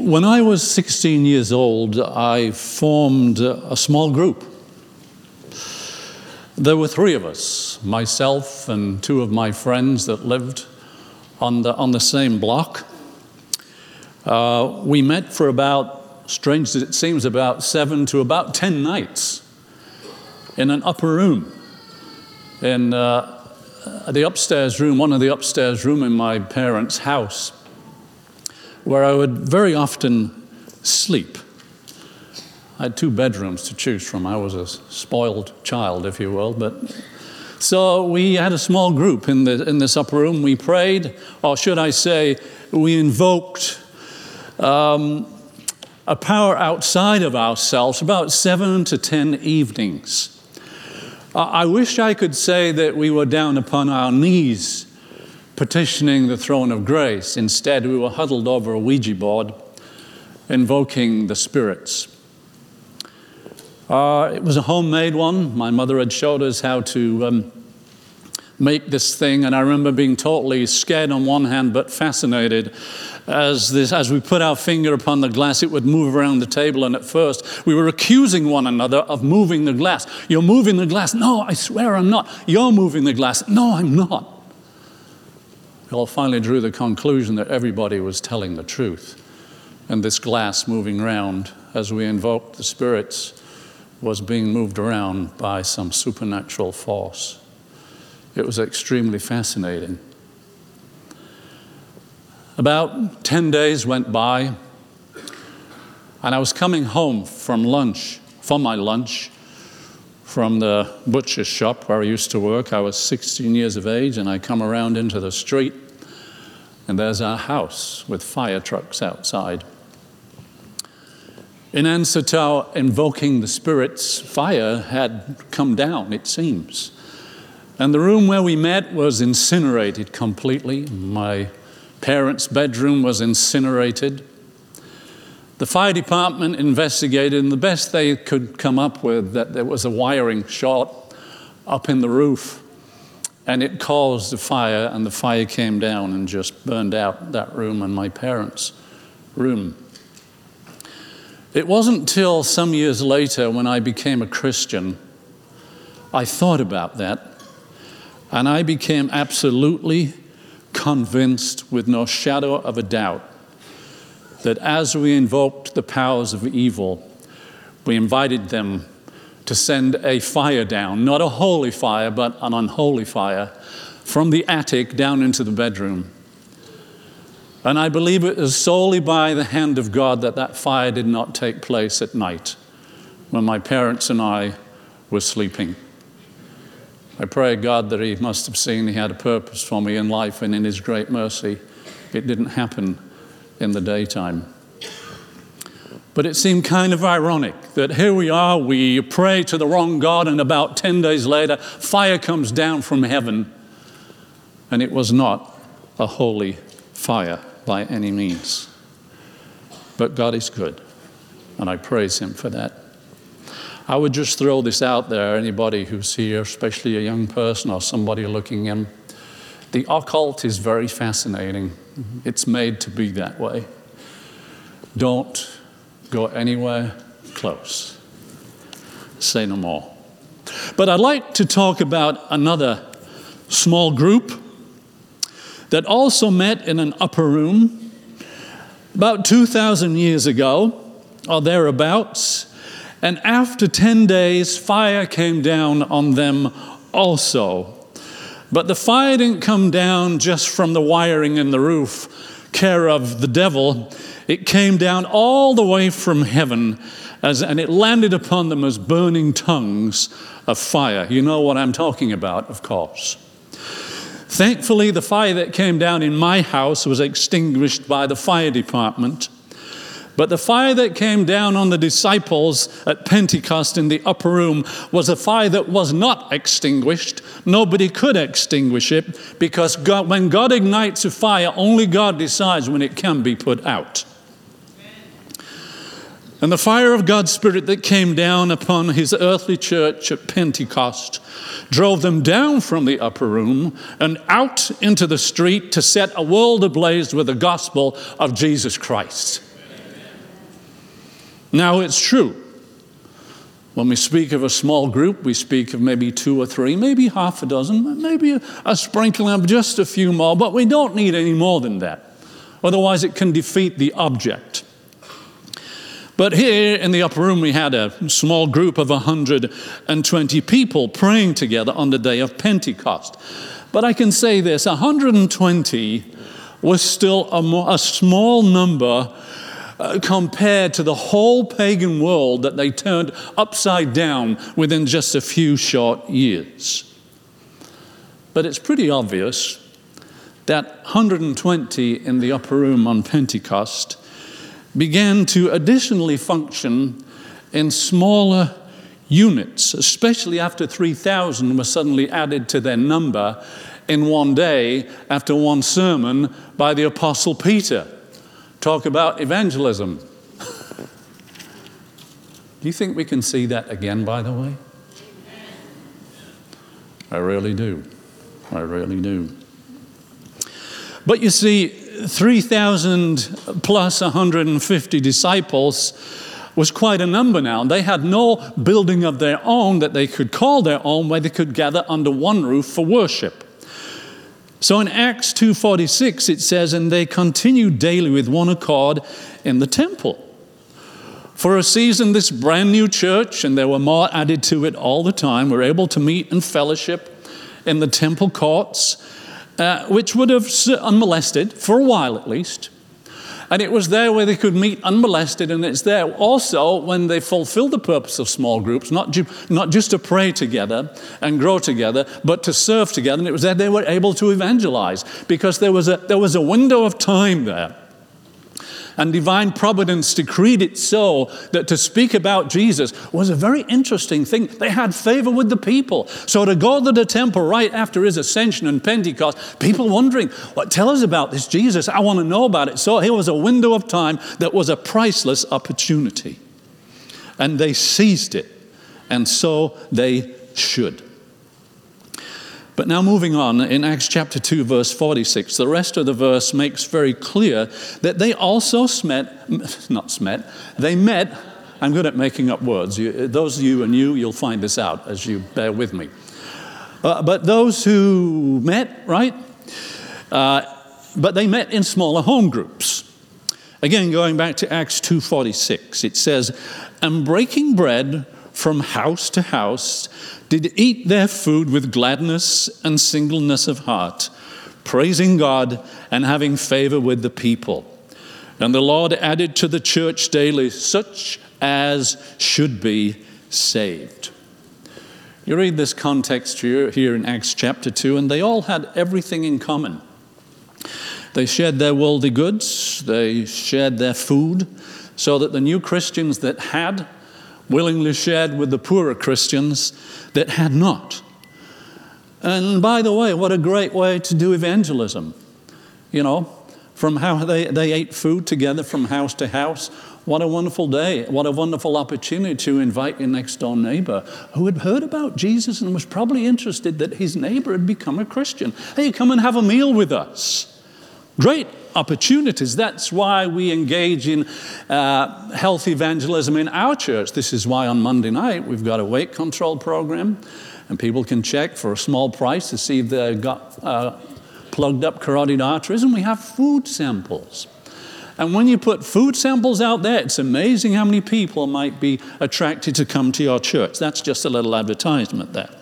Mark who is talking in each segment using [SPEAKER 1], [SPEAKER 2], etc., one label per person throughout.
[SPEAKER 1] When I was 16 years old, I formed a small group. There were three of us, myself and two of my friends that lived on the same block. We met for about, strange as it seems, about 7 to about 10 nights in an upper room, in the upstairs room, one of the upstairs room in my parents' house, where I would very often sleep. I had 2 bedrooms to choose from. I was a spoiled child, if you will. So we had a small group in this upper room. We prayed, or should I say, we invoked a power outside of ourselves about 7 to 10 evenings. I wish I could say that we were down upon our knees petitioning the throne of grace. Instead, we were huddled over a Ouija board, invoking the spirits. It was a homemade one. My mother had showed us how to make this thing, and I remember being totally scared on one hand, but fascinated. As we put our finger upon the glass, it would move around the table, and at first we were accusing one another of moving the glass. You're moving the glass. No, I swear I'm not. You're moving the glass. No, I'm not. We all finally drew the conclusion that everybody was telling the truth, and this glass moving around as we invoked the spirits was being moved around by some supernatural force. It was extremely fascinating. About 10 days went by, and I was coming home from my lunch, from the butcher's shop where I used to work. I was 16 years of age, and I come around into the street, and there's our house with fire trucks outside. In answer to our invoking the spirits, fire had come down, it seems. And the room where we met was incinerated completely. My parents' bedroom was incinerated. The fire department investigated, and the best they could come up with, that there was a wiring short up in the roof, and it caused a fire, and the fire came down and just burned out that room and my parents' room. It wasn't till some years later, when I became a Christian, I thought about that, and I became absolutely convinced, with no shadow of a doubt, that as we invoked the powers of evil, we invited them to send a fire down, not a holy fire, but an unholy fire, from the attic down into the bedroom. And I believe it is solely by the hand of God that fire did not take place at night when my parents and I were sleeping. I pray God that He must have seen He had a purpose for me in life, and in His great mercy, it didn't happen in the daytime. But it seemed kind of ironic that here we are, we pray to the wrong God, and about 10 days later, fire comes down from heaven, and it was not a holy fire by any means. But God is good, and I praise Him for that. I would just throw this out there, anybody who's here, especially a young person or somebody looking in. The occult is very fascinating. It's made to be that way. Don't go anywhere close. Say no more. But I'd like to talk about another small group that also met in an upper room about 2,000 years ago, or thereabouts. And after 10 days, fire came down on them also. But the fire didn't come down just from the wiring in the roof, care of the devil. It came down all the way from heaven, and it landed upon them as burning tongues of fire. You know what I'm talking about, of course. Thankfully, the fire that came down in my house was extinguished by the fire department. But the fire that came down on the disciples at Pentecost in the upper room was a fire that was not extinguished. Nobody could extinguish it, because when God ignites a fire, only God decides when it can be put out. And the fire of God's Spirit that came down upon His earthly church at Pentecost drove them down from the upper room and out into the street to set a world ablaze with the gospel of Jesus Christ. Now, it's true. When we speak of a small group, we speak of maybe 2 or 3, maybe half a dozen, maybe a sprinkling of just a few more, but we don't need any more than that. Otherwise, it can defeat the object. But here in the upper room, we had a small group of 120 people praying together on the day of Pentecost. But I can say this, 120 was still a small number compared to the whole pagan world that they turned upside down within just a few short years. But it's pretty obvious that 120 in the upper room on Pentecost began to additionally function in smaller units, especially after 3,000 were suddenly added to their number in one day after one sermon by the Apostle Peter. Talk about evangelism. Do you think we can see that again, by the way? I really do. I really do. But you see, 3,000 plus 150 disciples was quite a number now. They had no building of their own that they could call their own where they could gather under one roof for worship. So in Acts 2:46 it says, "And they continued daily with one accord in the temple." For a season, this brand new church, and there were more added to it all the time, were able to meet and fellowship in the temple courts, which would have unmolested, for a while at least. And it was there where they could meet unmolested, and it's there also when they fulfilled the purpose of small groups, not just to pray together and grow together, but to serve together. And it was there they were able to evangelize, because there was a window of time there. And divine providence decreed it so that to speak about Jesus was a very interesting thing. They had favor with the people. So to go to the temple right after his ascension and Pentecost, people wondering, tell us about this Jesus. I want to know about it. So here was a window of time that was a priceless opportunity. And they seized it. And so they should. But now moving on, in Acts chapter 2, verse 46, the rest of the verse makes very clear that they also they met, I'm good at making up words. Those of you you'll find this out as you bear with me. But those who met, right? But they met in smaller home groups. Again, going back to Acts 2:46, it says, "And breaking bread from house to house, did eat their food with gladness and singleness of heart, praising God and having favor with the people. And the Lord added to the church daily such as should be saved." You read this context here in Acts chapter 2, and they all had everything in common. They shared their worldly goods, they shared their food, so that the new Christians that had willingly shared with the poorer Christians that had not. And by the way, what a great way to do evangelism. You know, from how they ate food together from house to house. What a wonderful day. What a wonderful opportunity to invite your next door neighbor who had heard about Jesus and was probably interested that his neighbor had become a Christian. Hey, come and have a meal with us. Great opportunities. That's why we engage in health evangelism in our church. This is why on Monday night we've got a weight control program, and people can check for a small price to see if they've got plugged up carotid arteries, and we have food samples. And when you put food samples out there, it's amazing how many people might be attracted to come to your church. That's just a little advertisement there.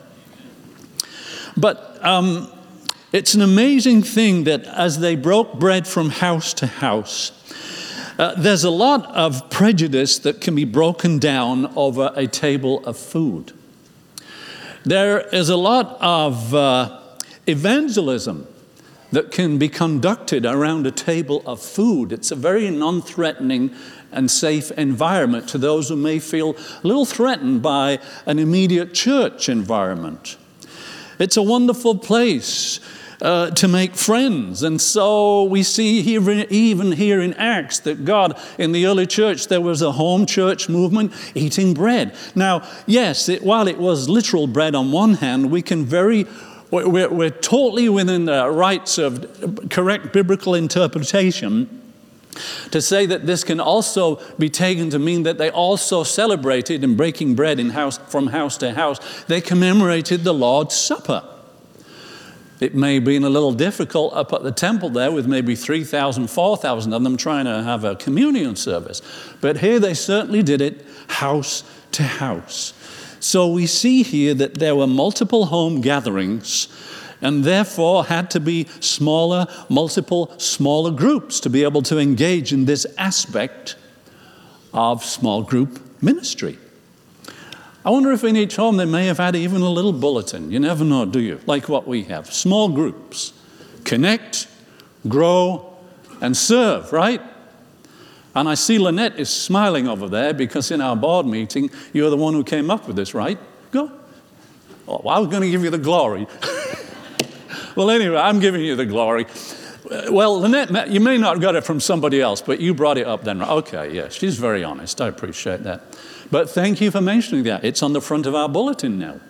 [SPEAKER 1] But it's an amazing thing that as they broke bread from house to house, there's a lot of prejudice that can be broken down over a table of food. There is a lot of evangelism that can be conducted around a table of food. It's a very non-threatening and safe environment to those who may feel a little threatened by an immediate church environment. It's a wonderful place to make friends. And so we see here, even here in Acts, that God, in the early church, there was a home church movement eating bread. Now, yes, while it was literal bread on one hand, we're totally within the rights of correct biblical interpretation To say that this can also be taken to mean that they also celebrated in breaking bread from house to house. They commemorated the Lord's Supper. It may have been a little difficult up at the temple there with maybe 3,000, 4,000 of them trying to have a communion service. But here they certainly did it house to house. So we see here that there were multiple home gatherings and therefore had to be multiple smaller groups to be able to engage in this aspect of small group ministry. I wonder if in each home they may have had even a little bulletin. You never know, do you? Like what we have. Small groups. Connect, grow, and serve, right? And I see Lynette is smiling over there because in our board meeting, you're the one who came up with this, right? Go. Oh, I was going to give you the glory. Well, anyway, I'm giving you the glory. Well, Lynette, you may not have got it from somebody else, but you brought it up then. Okay, yes, she's very honest. I appreciate that. But thank you for mentioning that. It's on the front of our bulletin now.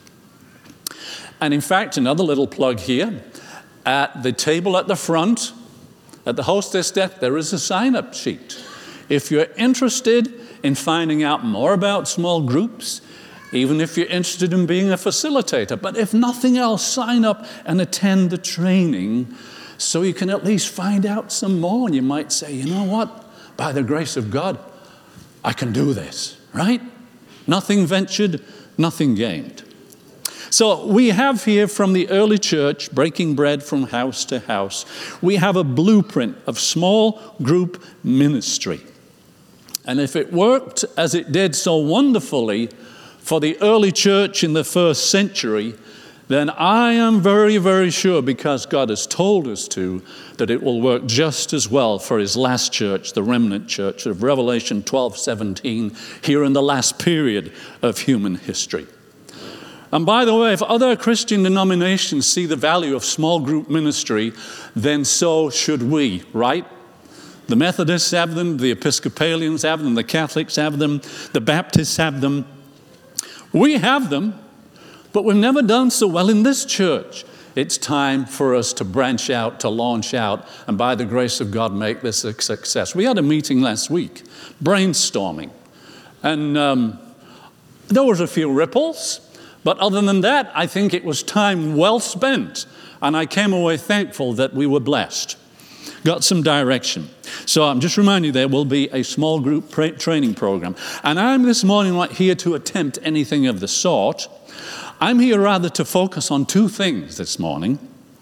[SPEAKER 1] And in fact, another little plug here. At the table at the front, at the hostess desk, there is a sign-up sheet. If you're interested in finding out more about small groups, even if you're interested in being a facilitator, but if nothing else, sign up and attend the training so you can at least find out some more. And you might say, you know what? By the grace of God, I can do this, right? Nothing ventured, nothing gained. So we have here from the early church, breaking bread from house to house, we have a blueprint of small group ministry. And if it worked as it did so wonderfully for the early church in the first century, then I am very, very sure, because God has told us to, that it will work just as well for his last church, the remnant church of Revelation 12:17, here in the last period of human history. And by the way, if other Christian denominations see the value of small group ministry, then so should we, right? The Methodists have them, the Episcopalians have them, the Catholics have them, the Baptists have them. We have them, but we've never done so well in this church. It's time for us to branch out, to launch out, and by the grace of God, make this a success. We had a meeting last week, brainstorming, and there was a few ripples, but other than that, I think it was time well spent, and I came away thankful that we were blessed. Got some direction. So I'm just reminding you, there will be a small group training program. And I'm this morning not here to attempt anything of the sort. I'm here rather to focus on two things this morning.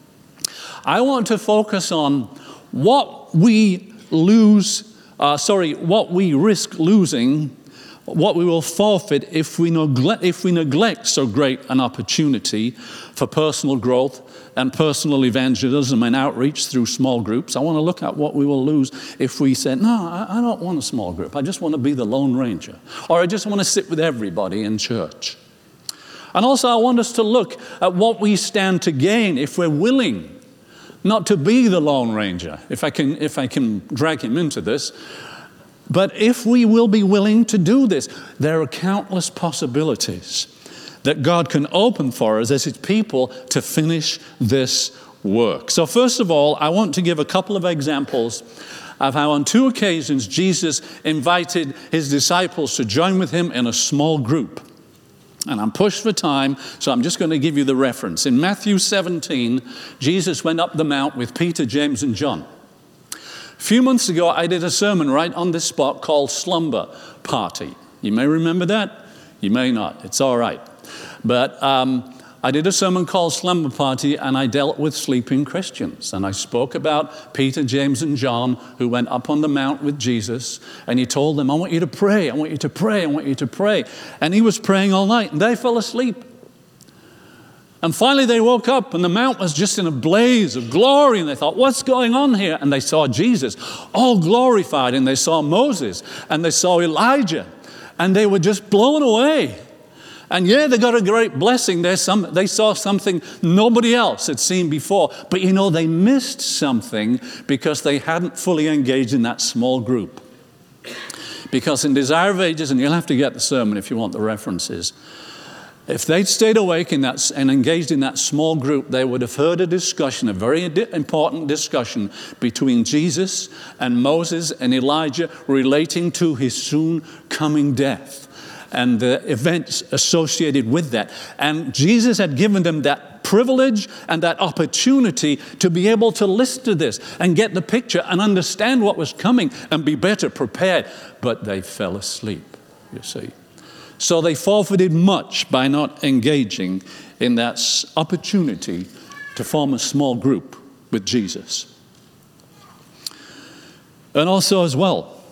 [SPEAKER 1] I want to focus on what we risk losing, what we will forfeit if we neglect so great an opportunity for personal growth and personal evangelism and outreach through small groups. I want to look at what we will lose if we say, no, I don't want a small group. I just want to be the Lone Ranger. Or I just want to sit with everybody in church. And also I want us to look at what we stand to gain if we're willing not to be the Lone Ranger, if I can drag him into this. But if we will be willing to do this, there are countless possibilities that God can open for us as his people to finish this work. So first of all, I want to give a couple of examples of how on two occasions Jesus invited his disciples to join with him in a small group. And I'm pushed for time, so I'm just going to give you the reference. In Matthew 17, Jesus went up the mount with Peter, James, and John. A few months ago, I did a sermon right on this spot called Slumber Party. You may remember that. You may not. It's all right. But I did a sermon called Slumber Party, and I dealt with sleeping Christians. And I spoke about Peter, James, and John, who went up on the mount with Jesus. And he told them, I want you to pray. I want you to pray. I want you to pray. And he was praying all night, and they fell asleep. And finally they woke up, and the mount was just in a blaze of glory. And they thought, what's going on here? And they saw Jesus all glorified. And they saw Moses, and they saw Elijah. And they were just blown away. And yeah, they got a great blessing. They saw something nobody else had seen before. But you know, they missed something because they hadn't fully engaged in that small group. Because in Desire of Ages, and you'll have to get the sermon if you want the references, If they'd stayed awake and engaged in that small group, they would have heard a discussion, a very important discussion between Jesus and Moses and Elijah relating to his soon coming death and the events associated with that. And Jesus had given them that privilege and that opportunity to be able to listen to this and get the picture and understand what was coming and be better prepared. But they fell asleep, you see. So they forfeited much by not engaging in that opportunity to form a small group with Jesus. And also as well,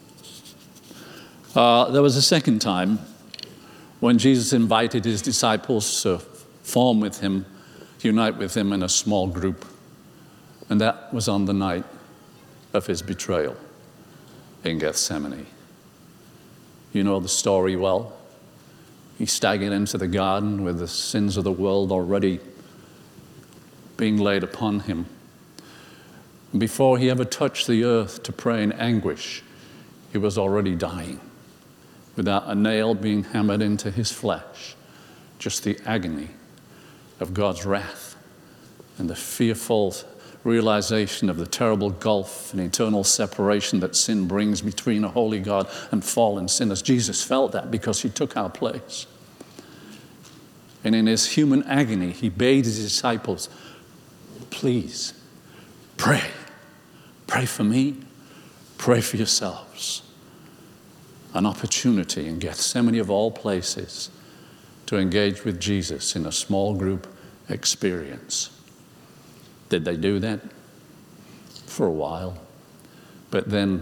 [SPEAKER 1] there was a second time when Jesus invited his disciples to form with him, unite with him in a small group. And that was on the night of his betrayal in Gethsemane. You know the story well. He staggered into the garden with the sins of the world already being laid upon him. Before he ever touched the earth to pray in anguish, he was already dying, without a nail being hammered into his flesh. Just the agony of God's wrath and the fearful realization of the terrible gulf and eternal separation that sin brings between a holy God and fallen sinners. Jesus felt that because he took our place. And in his human agony, he bade his disciples, please, pray. Pray for me. Pray for yourselves. An opportunity in Gethsemane of all places to engage with Jesus in a small group experience. Did they do that? For a while. But then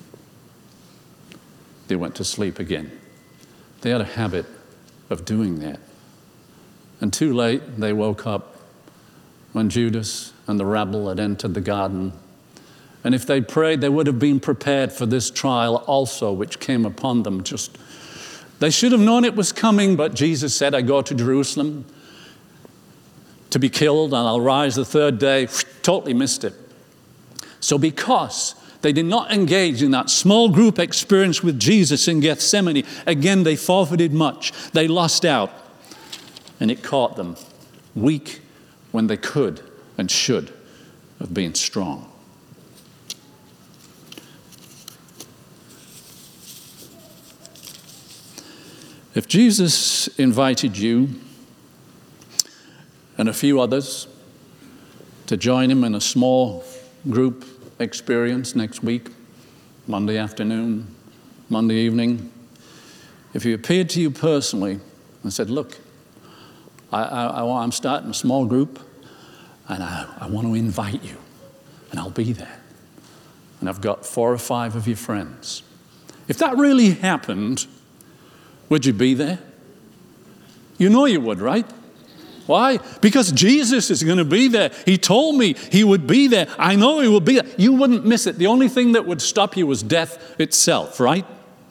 [SPEAKER 1] they went to sleep again. They had a habit of doing that. And too late, they woke up when Judas and the rabble had entered the garden. And if they'd prayed, they would have been prepared for this trial also, which came upon them. They should have known it was coming, but Jesus said, I go to Jerusalem to be killed, and I'll rise the third day. Totally missed it. So because they did not engage in that small group experience with Jesus in Gethsemane, again, they forfeited much. They lost out, and it caught them weak when they could and should have been strong. If Jesus invited you and a few others to join him in a small group experience next week, Monday afternoon, Monday evening, if he appeared to you personally and said, look, I'm starting a small group and I want to invite you and I'll be there. And I've got 4 or 5 of your friends. If that really happened, would you be there? You know you would, right? Why? Because Jesus is going to be there. He told me he would be there. I know he will be there. You wouldn't miss it. The only thing that would stop you was death itself, right?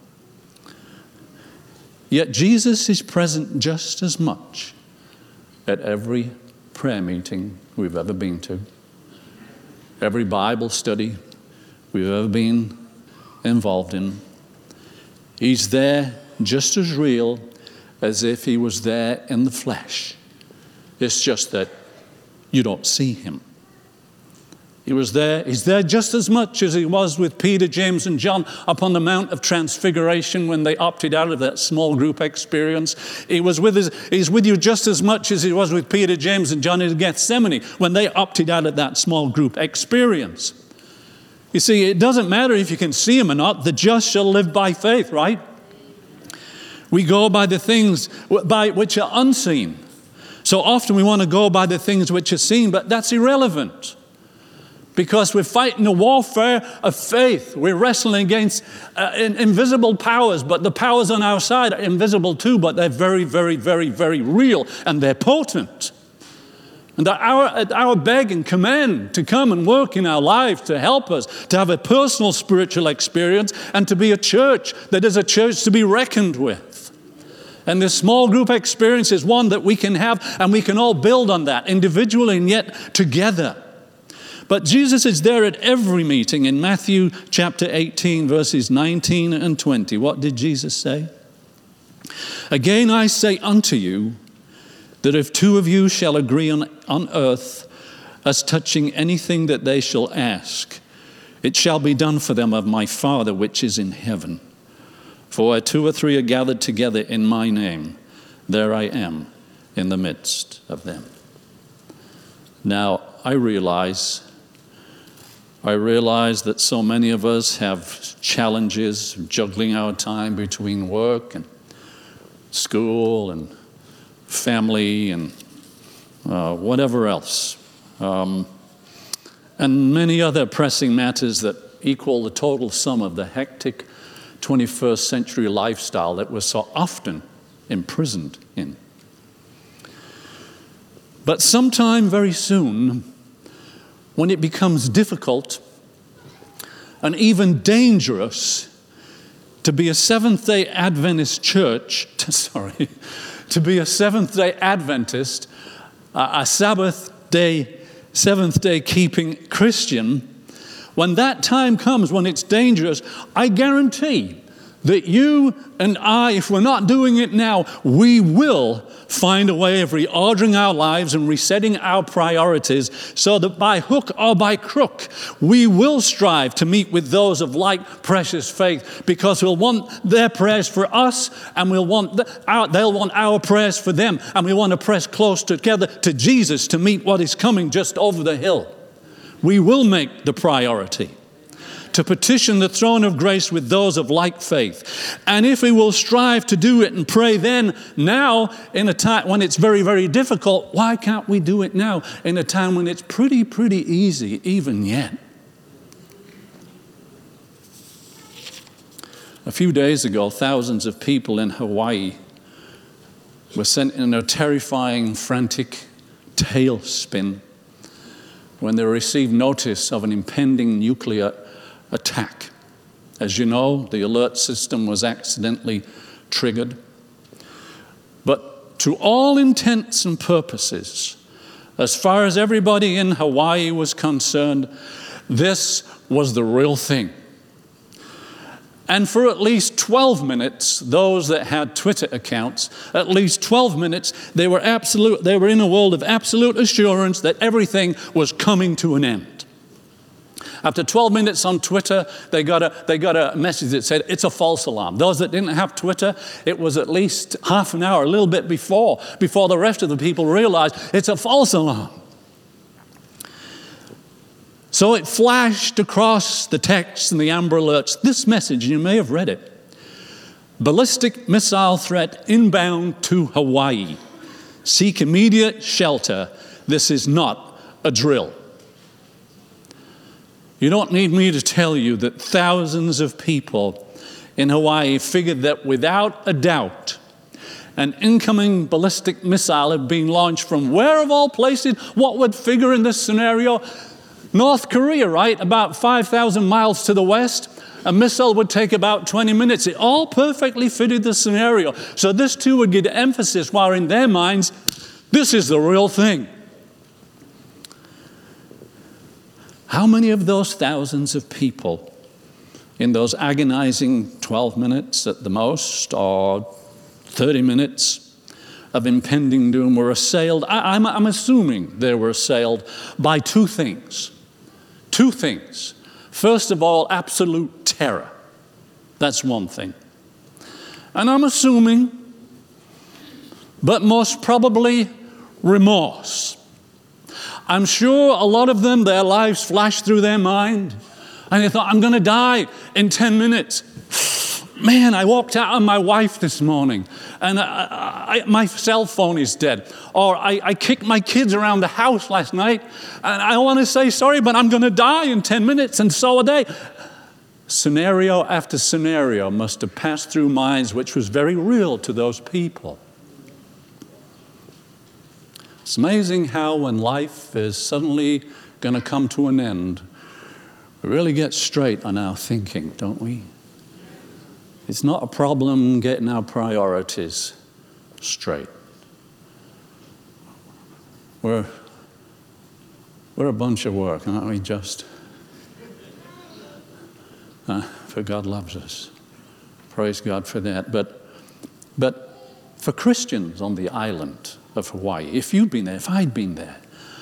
[SPEAKER 1] Yet Jesus is present just as much at every prayer meeting we've ever been to, every Bible study we've ever been involved in. He's there just as real as if he was there in the flesh. It's just that you don't see him. He's there just as much as he was with Peter, James, and John up on the Mount of Transfiguration when they opted out of that small group experience. He's with you just as much as he was with Peter, James, and John in Gethsemane when they opted out of that small group experience. You see, it doesn't matter if you can see him or not. The just shall live by faith, right? We go by the things by which are unseen. So often we want to go by the things which are seen, but that's irrelevant. Because we're fighting a warfare of faith. We're wrestling against invisible powers, but the powers on our side are invisible too, but they're very, very, very, very real, and they're potent. And our beg and command to come and work in our lives to help us to have a personal spiritual experience and to be a church that is a church to be reckoned with. And this small group experience is one that we can have, and we can all build on that individually and yet together. But Jesus is there at every meeting. In Matthew chapter 18, verses 19 and 20, what did Jesus say? Again I say unto you, that if two of you shall agree on earth as touching anything that they shall ask, it shall be done for them of my Father which is in heaven. For where two or three are gathered together in my name, there I am in the midst of them. Now, I realize that so many of us have challenges juggling our time between work and school and family and whatever else. And many other pressing matters that equal the total sum of the hectic 21st century lifestyle that we're so often imprisoned in. But sometime very soon, when it becomes difficult and even dangerous to be a Seventh-day Adventist church, to be a Seventh-day Adventist, a Seventh-day keeping Christian, when that time comes, when it's dangerous, I guarantee that you and I, if we're not doing it now, we will find a way of reordering our lives and resetting our priorities so that by hook or by crook, we will strive to meet with those of like precious faith, because we'll want their prayers for us and they'll want our prayers for them, and we want to press close together to Jesus to meet what is coming just over the hill. We will make the priority to petition the throne of grace with those of like faith. And if we will strive to do it and pray then, now, in a time when it's very, very difficult, why can't we do it now, in a time when it's pretty easy even yet? A few days ago, thousands of people in Hawaii were sent in a terrifying, frantic tailspin when they received notice of an impending nuclear attack. As you know, the alert system was accidentally triggered. But to all intents and purposes, as far as everybody in Hawaii was concerned, this was the real thing. And for at least 12 minutes, those that had Twitter accounts, at least 12 minutes, they were in a world of absolute assurance that everything was coming to an end. After 12 minutes on Twitter, they got a message that said, it's a false alarm. Those that didn't have Twitter, it was at least half an hour, a little bit before the rest of the people realized it's a false alarm. So it flashed across the text and the Amber Alerts, this message, you may have read it. Ballistic missile threat inbound to Hawaii. Seek immediate shelter. This is not a drill. You don't need me to tell you that thousands of people in Hawaii figured that without a doubt, an incoming ballistic missile had been launched from where of all places? What would figure in this scenario? North Korea, right? About 5,000 miles to the west. A missile would take about 20 minutes. It all perfectly fitted the scenario. So this too would get emphasis, while in their minds, this is the real thing. How many of those thousands of people in those agonizing 12 minutes at the most, or 30 minutes of impending doom, were assailed? I'm assuming they were assailed by two things. Two things. First of all, absolute terror. That's one thing. And I'm assuming, but most probably, remorse. I'm sure a lot of them, their lives flashed through their mind, and they thought, I'm going to die in 10 minutes. Man, I walked out on my wife this morning, and my cell phone is dead. Or I kicked my kids around the house last night, and I want to say sorry, but I'm going to die in 10 minutes, and so are they. Scenario after scenario must have passed through minds which was very real to those people. It's amazing how when life is suddenly going to come to an end, we really get straight on our thinking, don't we? It's not a problem getting our priorities straight. We're a bunch of work, aren't we, just? For God loves us. Praise God for that. But But for Christians on the island of Hawaii, if you'd been there, if I'd been there,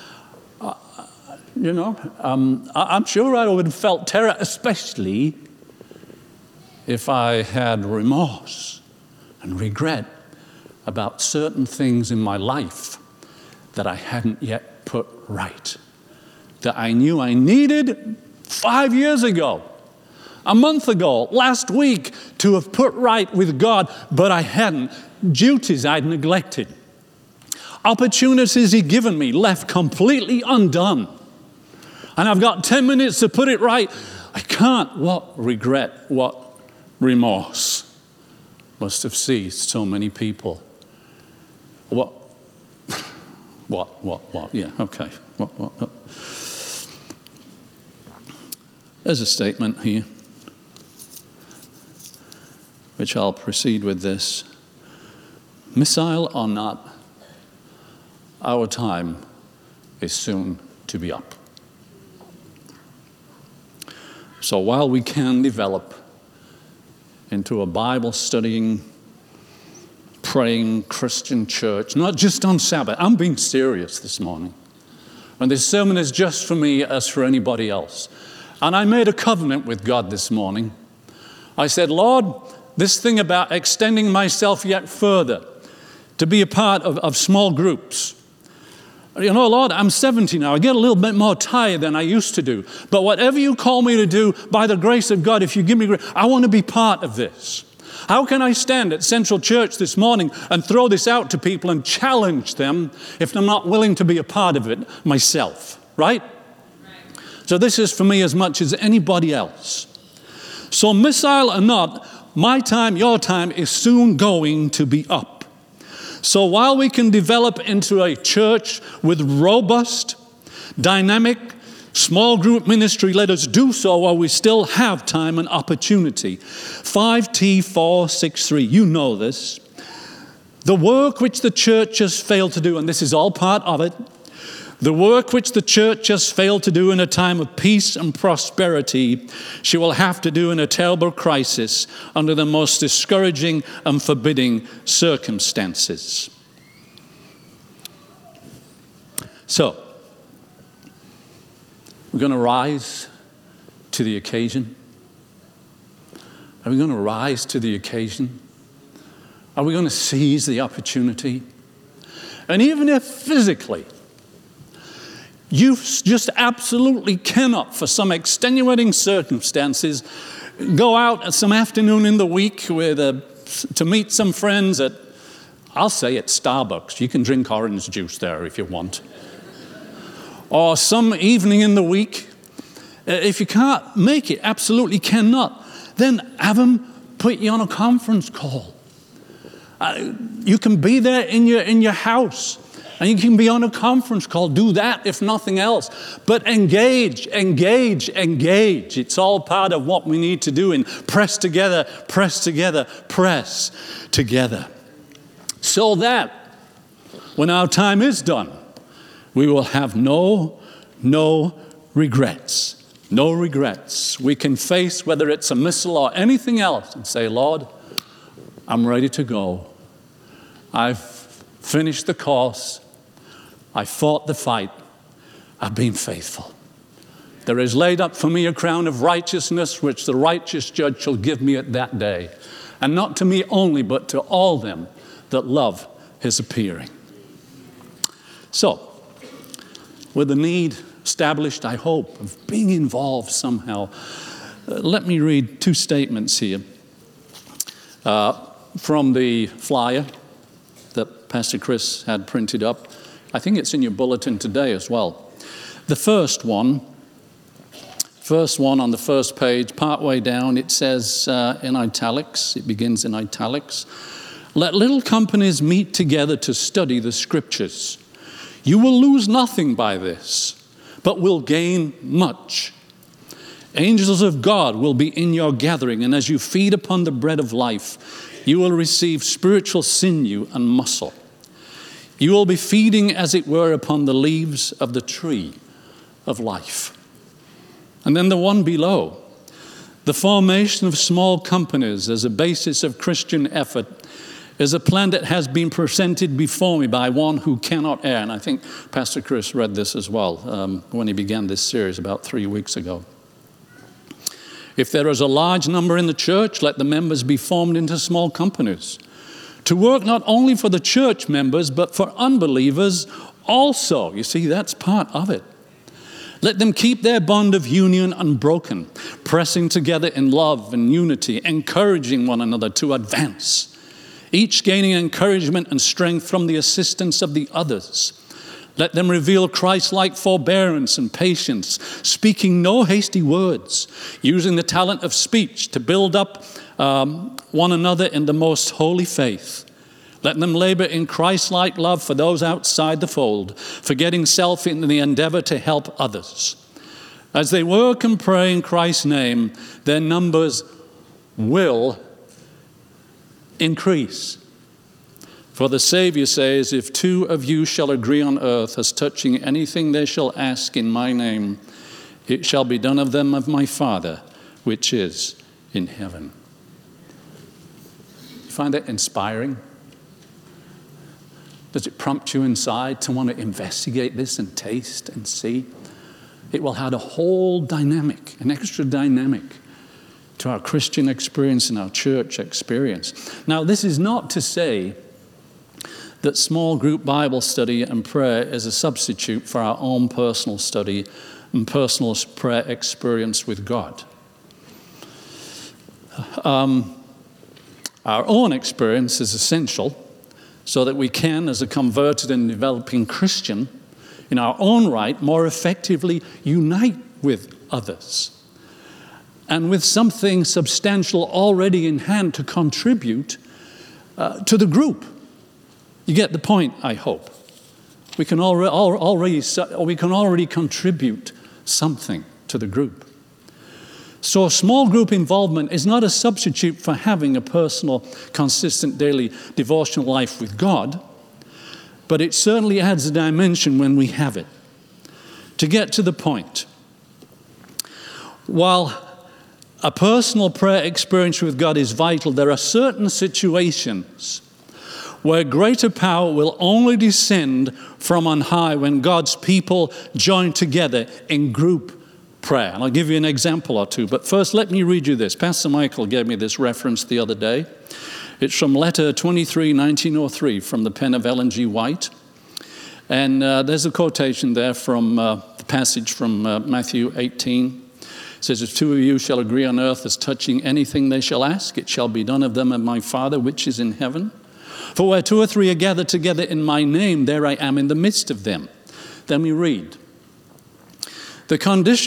[SPEAKER 1] I'm sure I would have felt terror, especially if I had remorse and regret about certain things in my life that I hadn't yet put right, that I knew I needed 5 years ago, a month ago, last week, to have put right with God, but I hadn't. Duties I'd neglected. Opportunities He'd given me left completely undone. And I've got 10 minutes to put it right. I can't. What regret, what remorse must have seized so many people. What? Yeah, okay. What? There's a statement here, which I'll proceed with this. Missile or not, our time is soon to be up. So while we can develop into a Bible-studying, praying Christian church, not just on Sabbath, I'm being serious this morning. And this sermon is just for me as for anybody else. And I made a covenant with God this morning. I said, Lord, this thing about extending myself yet further, to be a part of small groups. You know, Lord, I'm 70 now. I get a little bit more tired than I used to do. But whatever you call me to do, by the grace of God, if you give me grace, I want to be part of this. How can I stand at Central Church this morning and throw this out to people and challenge them if I'm not willing to be a part of it myself, right? So this is for me as much as anybody else. So missile or not, my time, your time is soon going to be up. So while we can develop into a church with robust, dynamic, small group ministry, let us do so while we still have time and opportunity. 5T463, you know this. The work which the church has failed to do, and this is all part of it, the work which the church has failed to do in a time of peace and prosperity, she will have to do in a terrible crisis under the most discouraging and forbidding circumstances. So, we're going to rise to the occasion. Are we going to rise to the occasion? Are we going to seize the opportunity? And even if physically, you just absolutely cannot, for some extenuating circumstances, go out some afternoon in the week to meet some friends at, I'll say at Starbucks. You can drink orange juice there if you want. Or some evening in the week. If you can't make it, absolutely cannot, then have them put you on a conference call. You can be there in your house. And you can be on a conference call. Do that if nothing else. But engage. It's all part of what we need to do in press together. So that when our time is done, we will have no regrets. No regrets. We can face whether it's a missile or anything else and say, Lord, I'm ready to go. I've finished the course. I fought the fight. I've been faithful. There is laid up for me a crown of righteousness, which the righteous judge shall give me at that day. And not to me only, but to all them that love his appearing. So, with the need established, I hope, of being involved somehow, let me read two statements here from the flyer that Pastor Chris had printed up. I think it's in your bulletin today as well. The first one on the first page, partway down, it says in italics, it begins in italics, let little companies meet together to study the scriptures. You will lose nothing by this, but will gain much. Angels of God will be in your gathering, and as you feed upon the bread of life, you will receive spiritual sinew and muscle. You will be feeding, as it were, upon the leaves of the tree of life. And then the one below, the formation of small companies as a basis of Christian effort is a plan that has been presented before me by one who cannot err. And I think Pastor Chris read this as well when he began this series about 3 weeks ago. If there is a large number in the church, let the members be formed into small companies, to work not only for the church members, but for unbelievers also. You see, that's part of it. Let them keep their bond of union unbroken, pressing together in love and unity, encouraging one another to advance, each gaining encouragement and strength from the assistance of the others. Let them reveal Christ-like forbearance and patience, speaking no hasty words, using the talent of speech to build up one another in the most holy faith. Let them labor in Christ-like love for those outside the fold, forgetting self in the endeavor to help others. As they work and pray in Christ's name, their numbers will increase. For the Savior says, if 2 of you shall agree on earth as touching anything they shall ask in my name, it shall be done of them of my Father, which is in heaven. You find that inspiring? Does it prompt you inside to want to investigate this and taste and see? It will add a whole dynamic, an extra dynamic to our Christian experience and our church experience. Now, this is not to say that small group Bible study and prayer is a substitute for our own personal study and personal prayer experience with God. Our own experience is essential so that we can, as a converted and developing Christian, in our own right, more effectively unite with others and with something substantial already in hand to contribute to the group. You get the point, I hope. We can already contribute something to the group. So small group involvement is not a substitute for having a personal, consistent daily devotional life with God, but it certainly adds a dimension when we have it. To get to the point, while a personal prayer experience with God is vital, there are certain situations where greater power will only descend from on high when God's people join together in group prayer. And I'll give you an example or two, but first let me read you this. Pastor Michael gave me this reference the other day. It's from letter 23, 1903, from the pen of Ellen G. White. And there's a quotation there from the passage from Matthew 18. It says, if 2 of you shall agree on earth as touching anything they shall ask, it shall be done of them of my Father which is in heaven. For where 2 or 3 are gathered together in my name, there I am in the midst of them. Then we read. The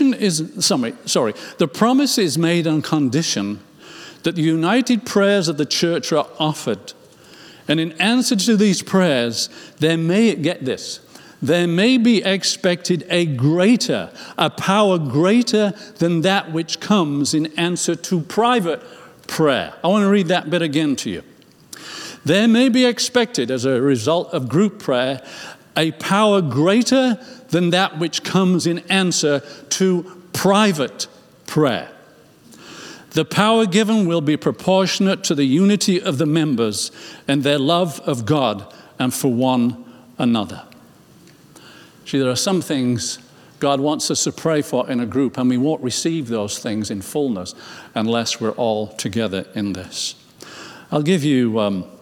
[SPEAKER 1] promise is made on condition that the united prayers of the church are offered. And in answer to these prayers, there may be expected a power greater than that which comes in answer to private prayer. I want to read that bit again to you. There may be expected, as a result of group prayer, a power greater than that which comes in answer to private prayer. The power given will be proportionate to the unity of the members and their love of God and for one another. See, there are some things God wants us to pray for in a group, and we won't receive those things in fullness unless we're all together in this. I'll give you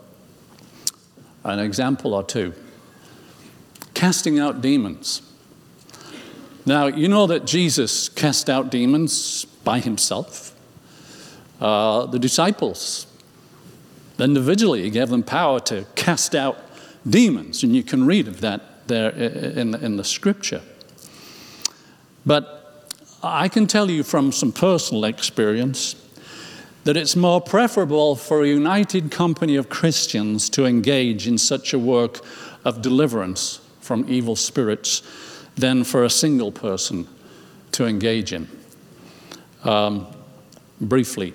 [SPEAKER 1] an example or two. Casting out demons. Now, you know that Jesus cast out demons by himself. The disciples, individually, he gave them power to cast out demons, and you can read of that there in the scripture. But I can tell you from some personal experience that it's more preferable for a united company of Christians to engage in such a work of deliverance from evil spirits than for a single person to engage in. Briefly,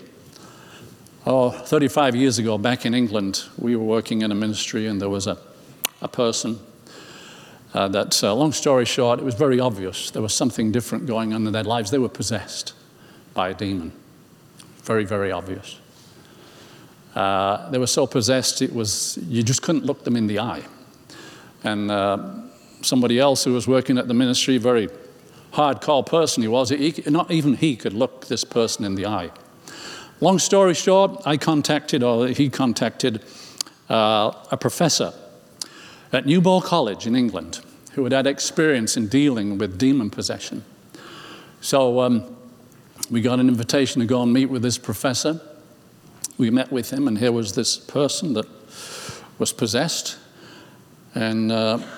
[SPEAKER 1] 35 years ago, back in England, we were working in a ministry, and there was a person that, long story short, it was very obvious there was something different going on in their lives. They were possessed by a demon. Very, very obvious. They were so possessed, you just couldn't look them in the eye. And somebody else who was working at the ministry, very hardcore person he was, not even he could look this person in the eye. Long story short, he contacted a professor at New Ball College in England who had experience in dealing with demon possession. So we got an invitation to go and meet with this professor. We met with him, and here was this person that was possessed. And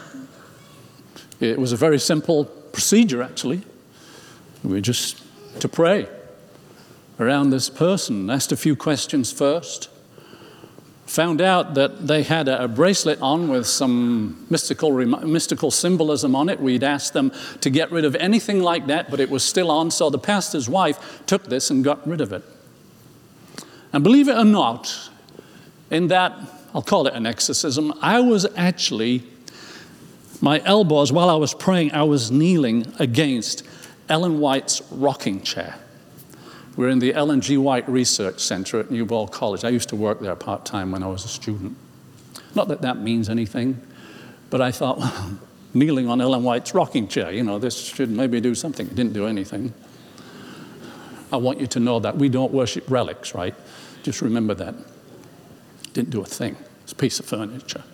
[SPEAKER 1] it was a very simple procedure, actually. We just to pray around this person, asked a few questions first, found out that they had a bracelet on with some mystical symbolism on it. We'd asked them to get rid of anything like that, but it was still on, so the pastor's wife took this and got rid of it. And believe it or not, in that, I'll call it an exorcism, I was actually, my elbows, while I was praying, I was kneeling against Ellen White's rocking chair. We're in the Ellen G. White Research Center at New Ball College. I used to work there part-time when I was a student. Not that that means anything, but I thought, well, kneeling on Ellen White's rocking chair, this should maybe do something. It didn't do anything. I want you to know that we don't worship relics, right? Just remember that. Didn't do a thing. It's a piece of furniture.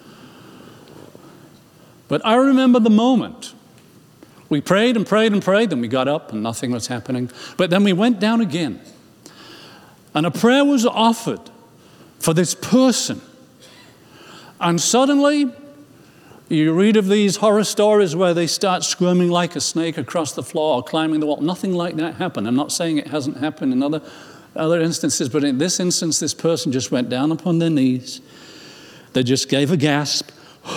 [SPEAKER 1] But I remember the moment. We prayed and prayed and prayed, then we got up and nothing was happening. But then we went down again. And a prayer was offered for this person. And suddenly, you read of these horror stories where they start squirming like a snake across the floor or climbing the wall. Nothing like that happened. I'm not saying it hasn't happened in other instances, but in this instance, this person just went down upon their knees. They just gave a gasp.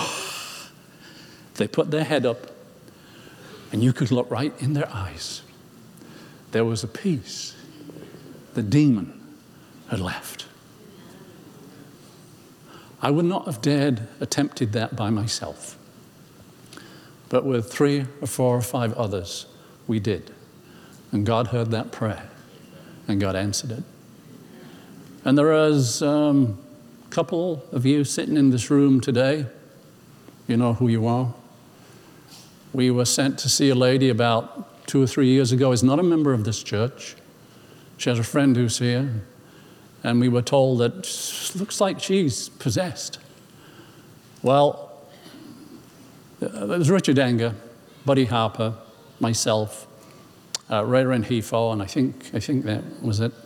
[SPEAKER 1] They put their head up, and you could look right in their eyes. There was a peace. The demon had left. I would not have dared attempted that by myself. But with 3 or 4 or 5 others, we did. And God heard that prayer, and God answered it. And there is a couple of you sitting in this room today. You know who you are. We were sent to see a lady about 2 or 3 years ago. Is not a member of this church. She has a friend who's here. And we were told that it looks like she's possessed. Well, there's Richard Anger, Buddy Harper, myself, Ray Renhefo, and I think that was it.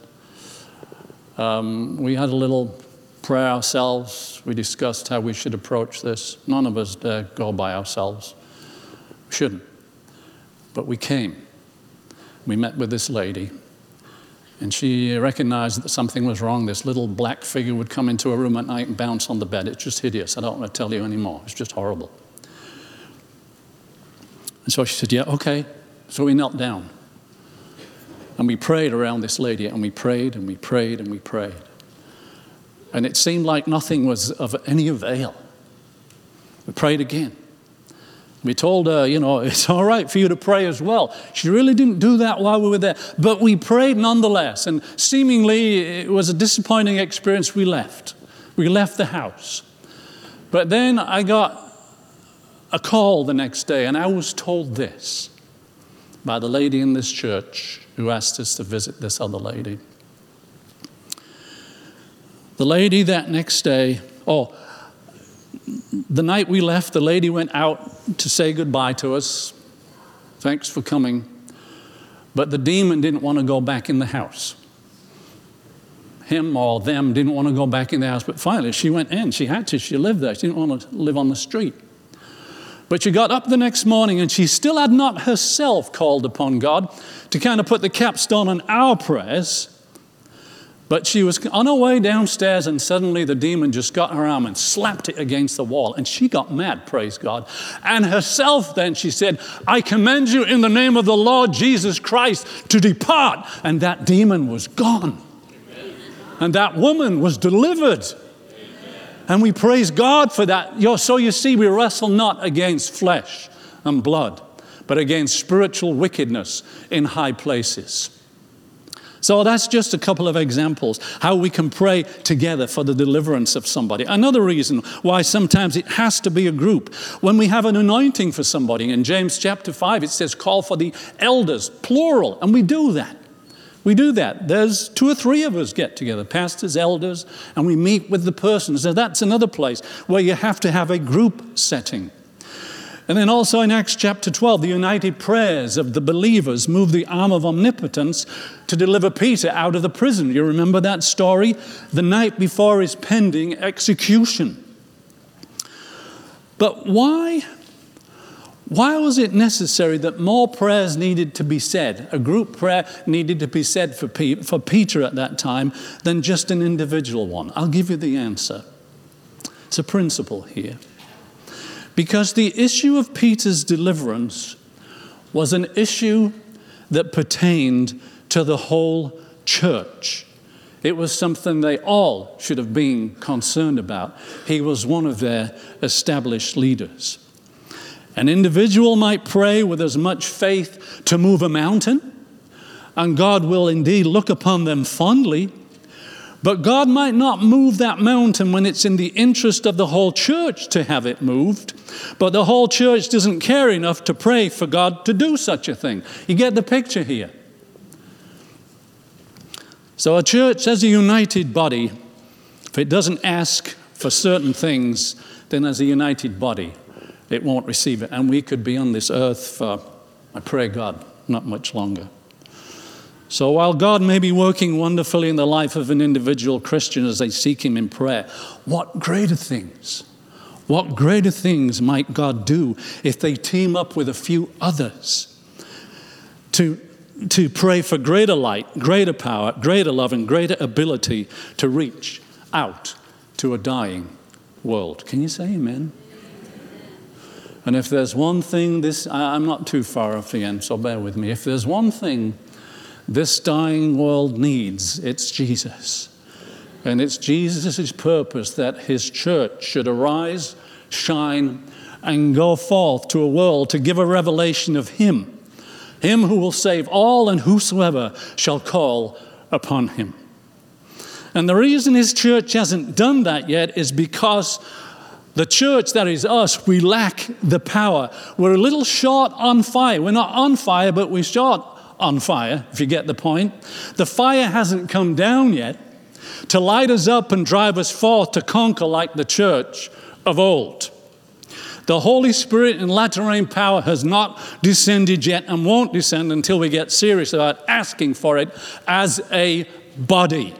[SPEAKER 1] We had a little prayer ourselves. We discussed how we should approach this. None of us dare go by ourselves. We shouldn't. But we came. We met with this lady. And she recognized that something was wrong. This little black figure would come into a room at night and bounce on the bed. It's just hideous. I don't want to tell you anymore. It's just horrible. And so she said, yeah, okay. So we knelt down. And we prayed around this lady, and we prayed, and we prayed, and we prayed. And it seemed like nothing was of any avail. We prayed again. We told her, it's all right for you to pray as well. She really didn't do that while we were there. But we prayed nonetheless. And seemingly, it was a disappointing experience. We left. We left the house. But then I got a call the next day, and I was told this by the lady in this church who asked us to visit this other lady. The lady that next day, the night we left, the lady went out to say goodbye to us. Thanks for coming. But the demon didn't want to go back in the house. Him or them didn't want to go back in the house. But finally, she went in. She had to. She lived there. She didn't want to live on the street. But she got up the next morning, and she still had not herself called upon God to kind of put the capstone on our prayers. But she was on her way downstairs, and suddenly the demon just got her arm and slapped it against the wall. And she got mad, praise God. And herself then, she said, I commend you in the name of the Lord Jesus Christ to depart. And that demon was gone. Amen. And that woman was delivered. Amen. And we praise God for that. So you see, we wrestle not against flesh and blood, but against spiritual wickedness in high places. So that's just a couple of examples how we can pray together for the deliverance of somebody. Another reason why sometimes it has to be a group. When we have an anointing for somebody, in James chapter 5, it says call for the elders, plural, and we do that. We do that. There's 2 or 3 of us get together, pastors, elders, and we meet with the person. So that's another place where you have to have a group setting. And then also in Acts chapter 12, the united prayers of the believers moved the arm of omnipotence to deliver Peter out of the prison. You remember that story? The night before his pending execution. But why was it necessary that more prayers needed to be said, a group prayer needed to be said for Peter at that time, than just an individual one? I'll give you the answer. It's a principle here. Because the issue of Peter's deliverance was an issue that pertained to the whole church. It was something they all should have been concerned about. He was one of their established leaders. An individual might pray with as much faith to move a mountain, and God will indeed look upon them fondly. But God might not move that mountain when it's in the interest of the whole church to have it moved. But the whole church doesn't care enough to pray for God to do such a thing. You get the picture here. So a church as a united body, if it doesn't ask for certain things, then as a united body, it won't receive it. And we could be on this earth for, I pray God, not much longer. So while God may be working wonderfully in the life of an individual Christian as they seek Him in prayer, what greater things might God do if they team up with a few others to pray for greater light, greater power, greater love, and greater ability to reach out to a dying world. Can you say amen? And if there's one thing, I'm not too far off the end, so bear with me. If there's one thing this dying world needs, it's Jesus. And it's Jesus' purpose that His church should arise, shine, and go forth to a world to give a revelation of Him who will save all and whosoever shall call upon Him. And the reason His church hasn't done that yet is because the church, that is us, we lack the power. We're a little short on fire. We're not on fire, but we're short on fire, if you get the point. The fire hasn't come down yet to light us up and drive us forth to conquer like the church of old. The Holy Spirit in latter rain power has not descended yet and won't descend until we get serious about asking for it as a body.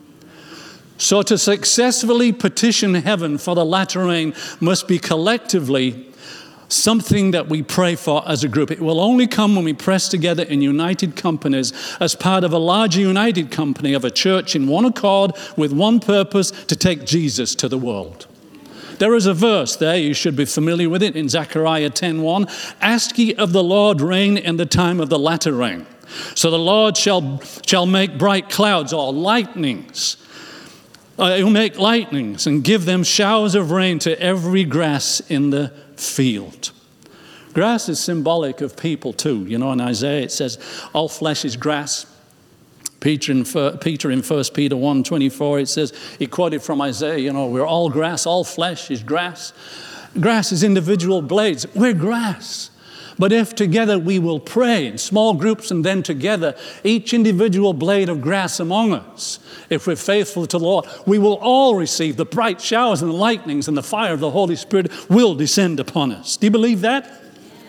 [SPEAKER 1] So to successfully petition heaven for the latter rain must be collectively something that we pray for as a group. It will only come when we press together in united companies as part of a larger united company of a church in one accord with one purpose, to take Jesus to the world. There is a verse there, you should be familiar with it, in Zechariah 10:1. Ask ye of the Lord rain in the time of the latter rain. So the Lord shall make bright clouds or lightnings. He'll make lightnings and give them showers of rain to every grass in the field. Grass is symbolic of people too. You know, in Isaiah it says, all flesh is grass. Peter in 1 Peter 1:24, it says, he quoted from Isaiah, you know, we're all grass, all flesh is grass. Grass is individual blades. We're grass. But if together we will pray in small groups and then together, each individual blade of grass among us, if we're faithful to the Lord, we will all receive the bright showers and the lightnings, and the fire of the Holy Spirit will descend upon us. Do you believe that?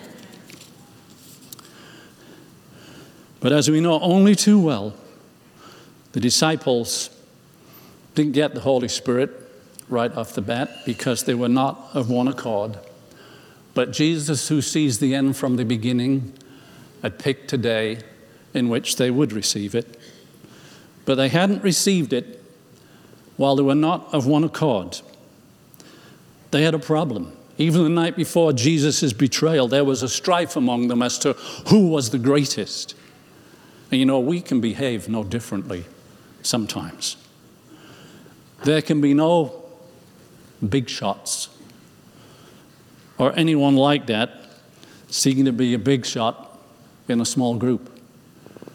[SPEAKER 1] But as we know only too well, the disciples didn't get the Holy Spirit right off the bat because they were not of one accord. But Jesus, who sees the end from the beginning, had picked a day in which they would receive it. But they hadn't received it while they were not of one accord. They had a problem. Even the night before Jesus' betrayal, there was a strife among them as to who was the greatest. And you know, we can behave no differently sometimes. There can be no big shots or anyone like that seeking to be a big shot in a small group.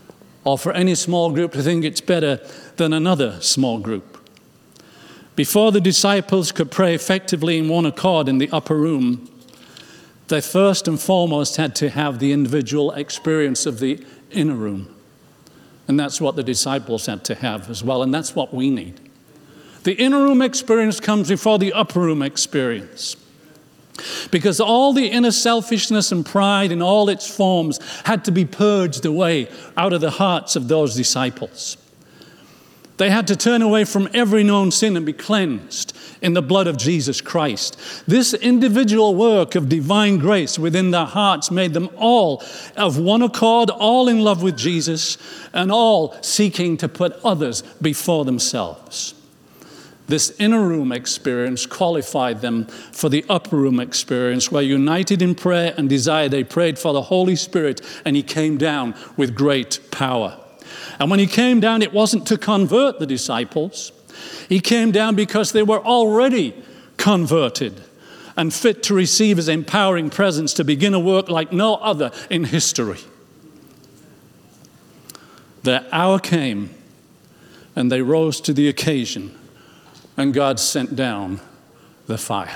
[SPEAKER 1] or for any small group to think it's better than another small group. Before the disciples could pray effectively in one accord in the upper room, they first and foremost had to have the individual experience of the inner room. And that's what the disciples had to have as well, and that's what we need. The inner room experience comes before the upper room experience. Because all the inner selfishness and pride in all its forms had to be purged away out of the hearts of those disciples. They had to turn away from every known sin and be cleansed in the blood of Jesus Christ. This individual work of divine grace within their hearts made them all of one accord, all in love with Jesus, and all seeking to put others before themselves. This inner room experience qualified them for the upper room experience, where united in prayer and desire, they prayed for the Holy Spirit, and He came down with great power. And when He came down, it wasn't to convert the disciples. He came down because they were already converted and fit to receive His empowering presence to begin a work like no other in history. Their hour came, and they rose to the occasion. And God sent down the fire.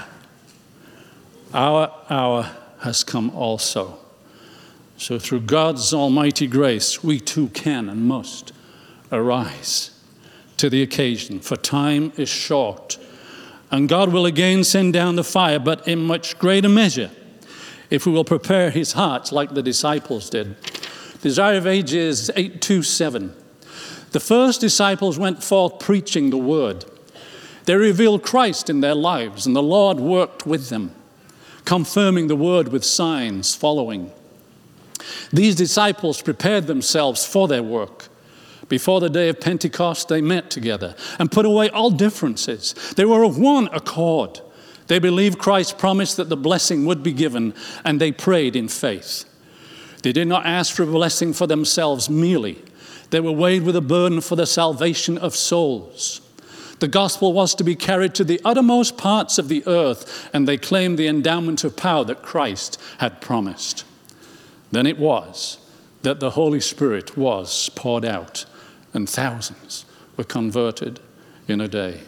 [SPEAKER 1] Our hour has come also. So through God's almighty grace, we too can and must arise to the occasion, for time is short. And God will again send down the fire, but in much greater measure, if we will prepare His hearts like the disciples did. Desire of Ages 8:2-7. The first disciples went forth preaching the word. They revealed Christ in their lives, and the Lord worked with them, confirming the word with signs following. These disciples prepared themselves for their work. Before the day of Pentecost, they met together and put away all differences. They were of one accord. They believed Christ's promise that the blessing would be given, and they prayed in faith. They did not ask for a blessing for themselves merely. They were weighed with a burden for the salvation of souls. The gospel was to be carried to the uttermost parts of the earth, and they claimed the endowment of power that Christ had promised. Then it was that the Holy Spirit was poured out, and thousands were converted in a day.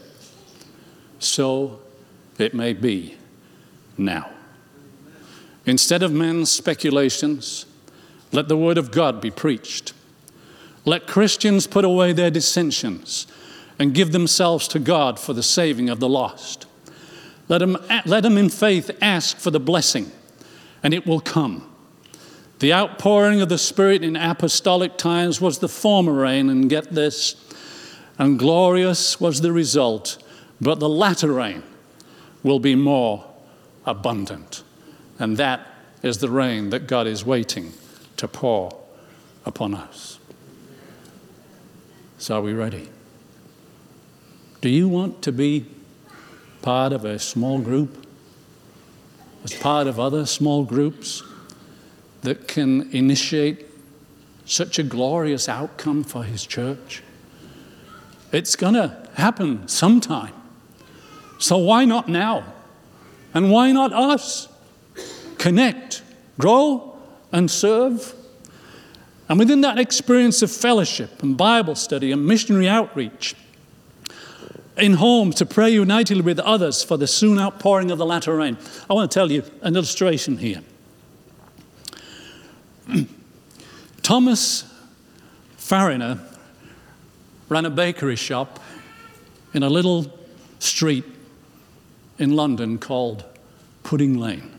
[SPEAKER 1] So it may be now. Instead of men's speculations, let the word of God be preached. Let Christians put away their dissensions and give themselves to God for the saving of the lost. Let them in faith ask for the blessing, and it will come. The outpouring of the Spirit in apostolic times was the former rain, and get this, and glorious was the result, but the latter rain will be more abundant. And that is the rain that God is waiting to pour upon us. So are we ready? Do you want to be part of a small group, as part of other small groups that can initiate such a glorious outcome for His church? It's going to happen sometime. So why not now? And why not us? Connect, grow, and serve. And within that experience of fellowship and Bible study and missionary outreach, in home to pray unitedly with others for the soon outpouring of the latter rain. I want to tell you an illustration here. Thomas Fariner ran a bakery shop in a little street in London called Pudding Lane.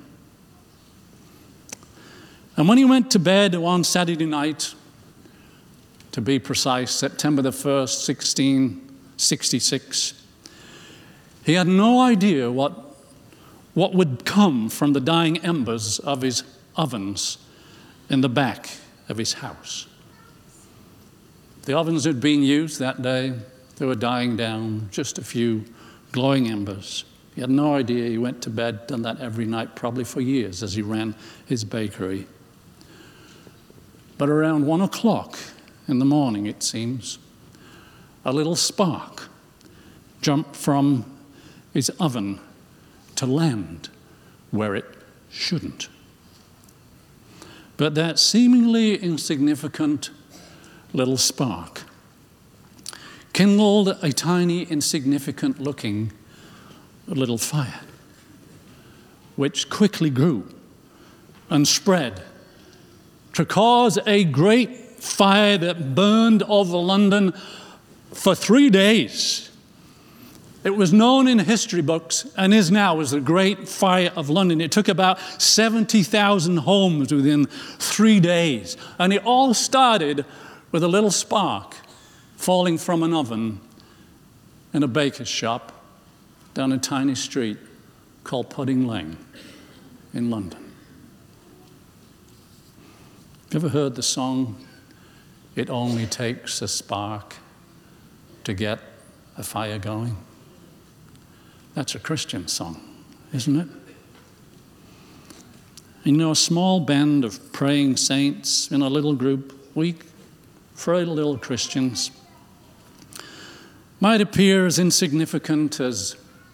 [SPEAKER 1] And when he went to bed one Saturday night, to be precise, September the 1st, 1666, he had no idea what would come from the dying embers of his ovens in the back of his house. The ovens had been used that day. They were dying down, just a few glowing embers. He had no idea. He went to bed, done that every night, probably for years, as he ran his bakery. But around 1 o'clock in the morning, it seems, a little spark jumped from his oven to land where it shouldn't. But that seemingly insignificant little spark kindled a tiny, insignificant-looking little fire, which quickly grew and spread to cause a great fire that burned over London for 3 days. It was known in history books and is now as the Great Fire of London. It took about 70,000 homes within 3 days. And it all started with a little spark falling from an oven in a baker's shop down a tiny street called Pudding Lane in London. You ever heard the song, "It Only Takes a Spark to Get a Fire Going"? That's a Christian song, isn't it? And you know, a small band of praying saints in a little group, weak, frail little Christians, might appear as insignificant as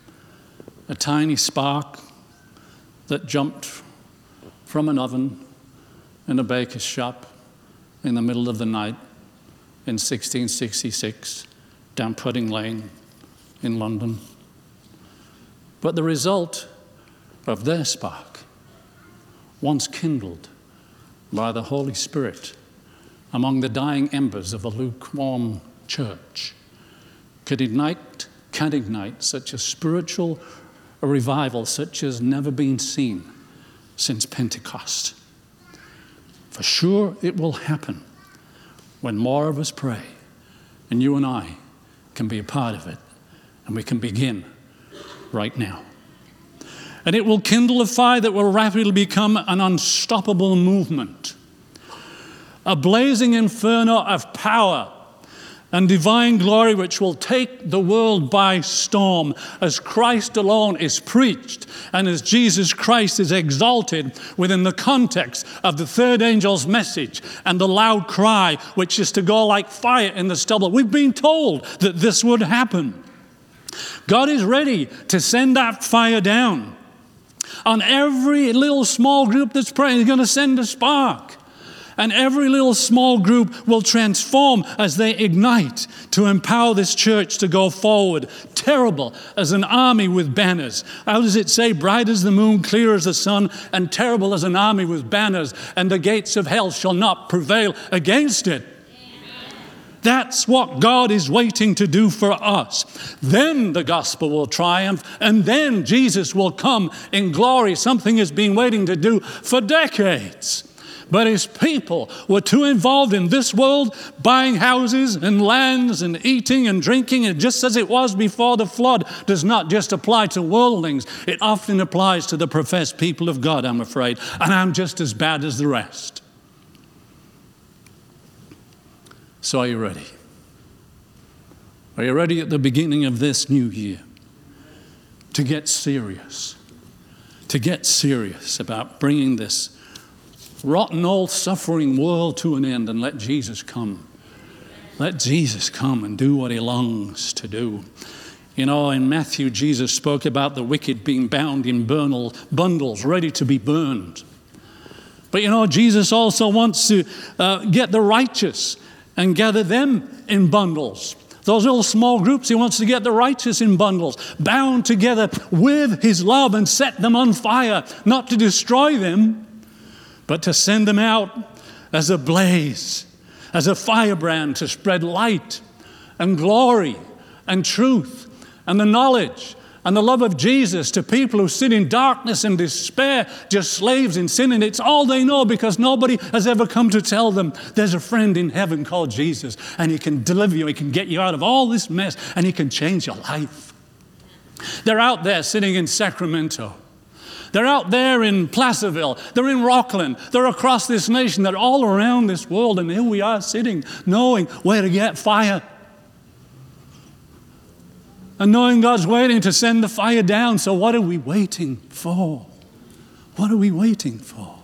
[SPEAKER 1] a tiny spark that jumped from an oven in a baker's shop in the middle of the night in 1666 down Pudding Lane in London. But the result of their spark, once kindled by the Holy Spirit among the dying embers of a lukewarm church, can ignite such a spiritual revival such as never been seen since Pentecost. For sure it will happen when more of us pray, and you and I can be a part of it, and we can begin right now. And it will kindle a fire that will rapidly become an unstoppable movement, a blazing inferno of power and divine glory which will take the world by storm as Christ alone is preached and as Jesus Christ is exalted within the context of the third angel's message and the loud cry which is to go like fire in the stubble. We've been told that this would happen. God is ready to send that fire down. On every little small group that's praying, He's going to send a spark. And every little small group will transform as they ignite to empower this church to go forward. Terrible as an army with banners. How does it say? Bright as the moon, clear as the sun, and terrible as an army with banners. And the gates of hell shall not prevail against it. That's what God is waiting to do for us. Then the gospel will triumph, and then Jesus will come in glory. Something has been waiting to do for decades. But His people were too involved in this world, buying houses and lands and eating and drinking. And just as it was before the flood does not just apply to worldlings. It often applies to the professed people of God, I'm afraid. And I'm just as bad as the rest. So are you ready? Are you ready at the beginning of this new year to get serious? To get serious about bringing this rotten, old, suffering world to an end and let Jesus come. Let Jesus come and do what He longs to do. You know, in Matthew, Jesus spoke about the wicked being bound in bundles, ready to be burned. But you know, Jesus also wants to get the righteous and gather them in bundles. Those little small groups, He wants to get the righteous in bundles, bound together with His love and set them on fire, not to destroy them, but to send them out as a blaze, as a firebrand to spread light and glory and truth and the knowledge and the love of Jesus to people who sit in darkness and despair, just slaves in sin. And it's all they know because nobody has ever come to tell them there's a friend in heaven called Jesus, and He can deliver you, He can get you out of all this mess, and He can change your life. They're out there sitting in Sacramento. They're out there in Placerville. They're in Rockland. They're across this nation. They're all around this world. And here we are sitting, knowing where to get fire. And knowing God's waiting to send the fire down. So what are we waiting for? What are we waiting for?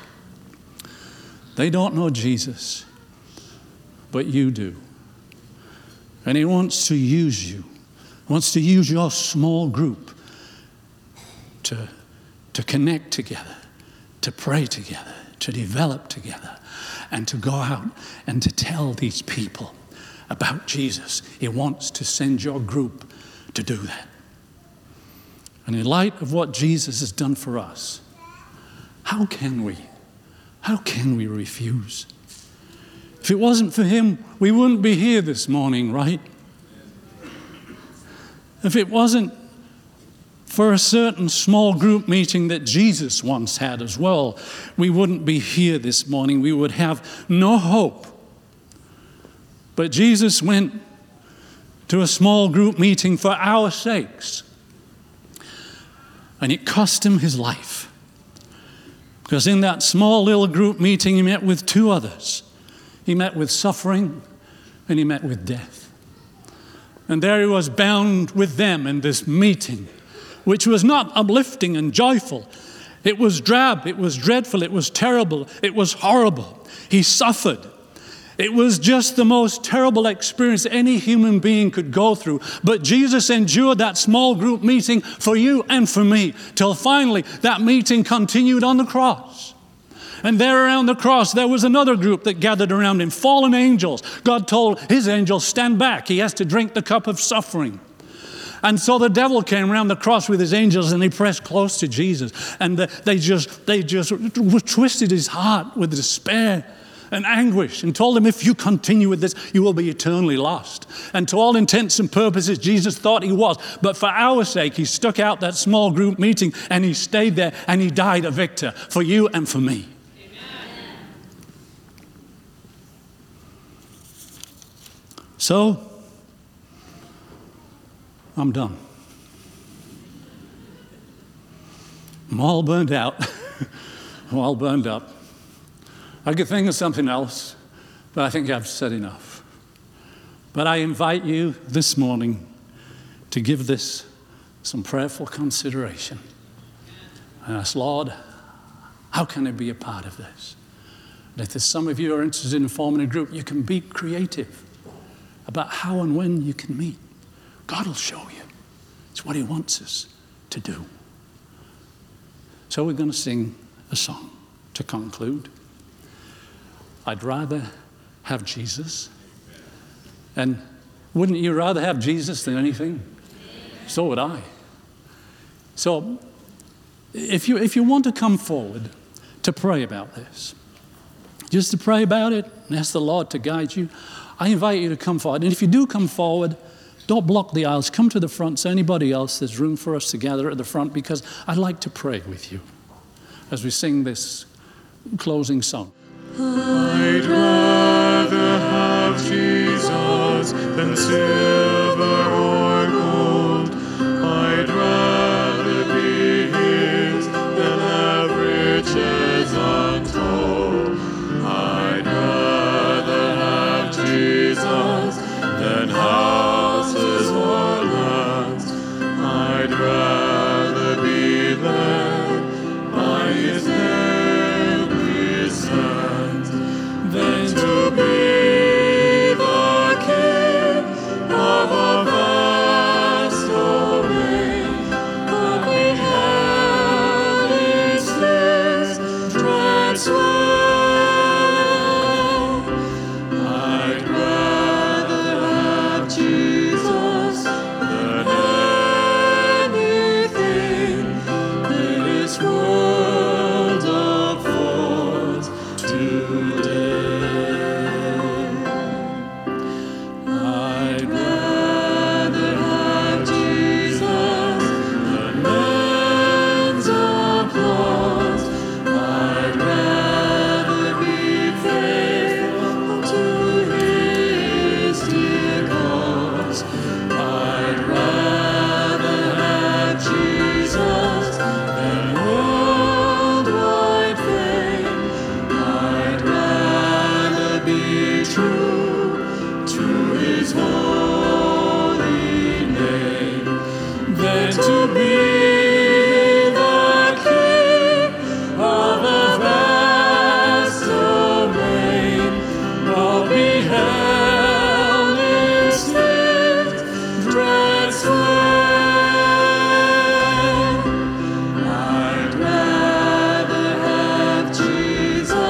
[SPEAKER 1] They don't know Jesus, but you do. And He wants to use you. He wants to use your small group to connect together, to pray together, to develop together, and to go out and to tell these people about Jesus. He wants to send your group to do that. And in light of what Jesus has done for us, how can we refuse? If it wasn't for him, we wouldn't be here this morning, right? If it wasn't for a certain small group meeting that Jesus once had as well, we wouldn't be here this morning. We would have no hope. But Jesus went to a small group meeting for our sakes. And it cost him his life. Because in that small little group meeting, he met with two others. He met with suffering and he met with death. And there he was bound with them in this meeting, which was not uplifting and joyful. It was drab, it was dreadful, it was terrible, it was horrible. He suffered. It was just the most terrible experience any human being could go through. But Jesus endured that small group meeting for you and for me, till finally that meeting continued on the cross. And there around the cross, there was another group that gathered around him, fallen angels. God told his angels, stand back. He has to drink the cup of suffering. And so the devil came around the cross with his angels, and he pressed close to Jesus. And they just twisted his heart with despair and anguish, and told him, if you continue with this, you will be eternally lost. And to all intents and purposes, Jesus thought he was. But for our sake, he stuck out that small group meeting, and he stayed there, and he died a victor for you and for me. Amen. So, I'm done. I'm all burned out. I'm all burned up. I could think of something else, but I think I've said enough. But I invite you this morning to give this some prayerful consideration. And ask, Lord, how can I be a part of this? And if there's some of you who are interested in forming a group, you can be creative about how and when you can meet. God will show you. It's what he wants us to do. So we're going to sing a song to conclude. I'd rather have Jesus. And wouldn't you rather have Jesus than anything? So would I. So if you want to come forward to pray about this, just to pray about it and ask the Lord to guide you, I invite you to come forward. And if you do come forward, don't block the aisles. Come to the front. So anybody else, there's room for us to gather at the front, because I'd like to pray with you as we sing this closing song.
[SPEAKER 2] I'd rather have Jesus than silver or gold. I'd rather be his than have riches untold. I'd rather have Jesus than houses or lands. I'd rather be led by his hand, his hand, than to be the king of a vast domain that beheld its days dread sway. I'd rather have Jesus than anything this world affords today. I'd rather have Jesus than men's applause. I'd rather be faithful to his dear cause. I'd rather have Jesus than worldwide fame. I'd rather be true to his holy name than to be the king of a vast domain, while beheld in swift dread sway. I'd rather have Jesus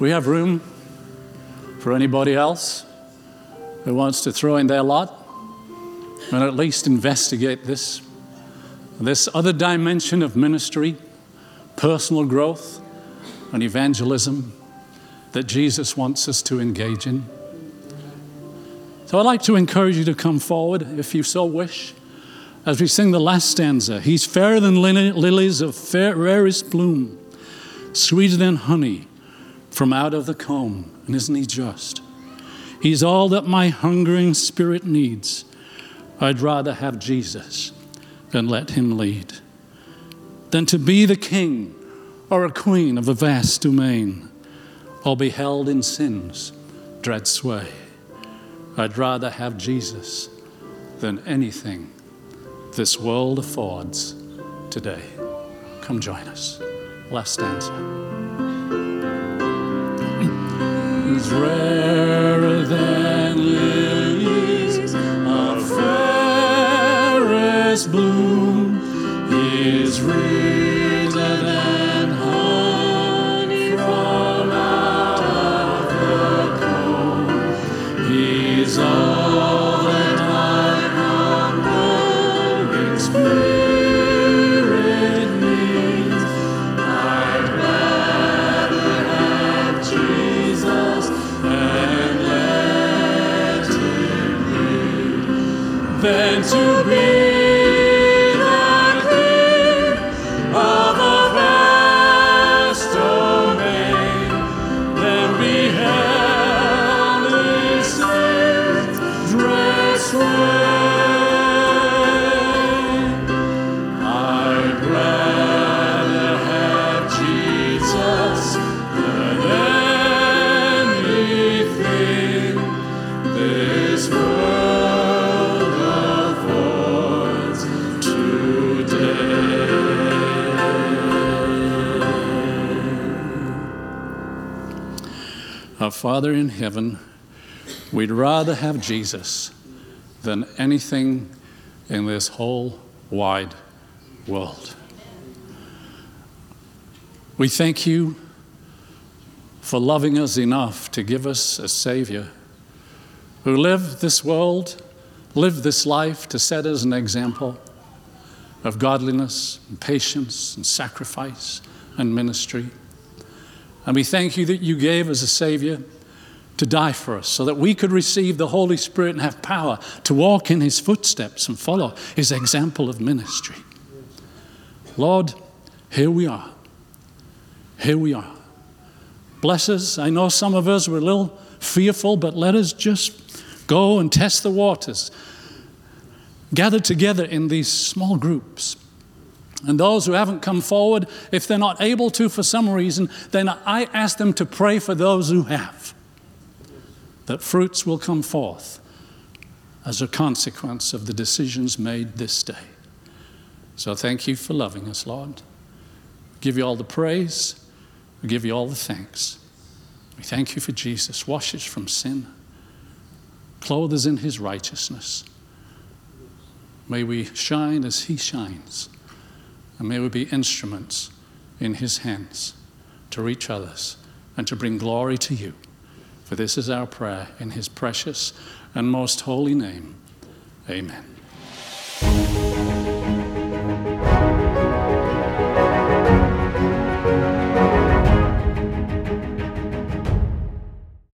[SPEAKER 1] we have room for anybody else who wants to throw in their lot and at least investigate this other dimension of ministry, personal growth, and evangelism that Jesus wants us to engage in? So I'd like to encourage you to come forward if you so wish as we sing the last stanza. He's fairer than lilies of rarest bloom, sweeter than honey from out of the comb. And isn't he just? He's all that my hungering spirit needs. I'd rather have Jesus than let him lead, than to be the king or a queen of a vast domain, or be held in sin's dread sway. I'd rather have Jesus than anything this world affords today. Come join us. Last stanza. He's rarer than lilies of fairest bloom. He's richer than honey from out of the comb. He's all that my hungering spirit needs. I'd rather have Jesus and let him lead than to be Our Father in heaven, we'd rather have Jesus than anything in this whole wide world. We thank you for loving us enough to give us a Savior who lived this world, lived this life to set us an example of godliness and patience and sacrifice and ministry. And we thank you that you gave us a Savior to die for us so that we could receive the Holy Spirit and have power to walk in his footsteps and follow his example of ministry. Lord, here we are. Here we are. Bless us. I know some of us were a little fearful, but let us just go and test the waters. Gather together in these small groups. And those who haven't come forward, if they're not able to for some reason, then I ask them to pray for those who have, that fruits will come forth as a consequence of the decisions made this day. So thank you for loving us, Lord. We give you all the praise. We give you all the thanks. We thank you for Jesus. Wash us from sin. Clothe us in his righteousness. May we shine as he shines. And may we be instruments in his hands to reach others and to bring glory to you. For this is our prayer in his precious and most holy name. Amen.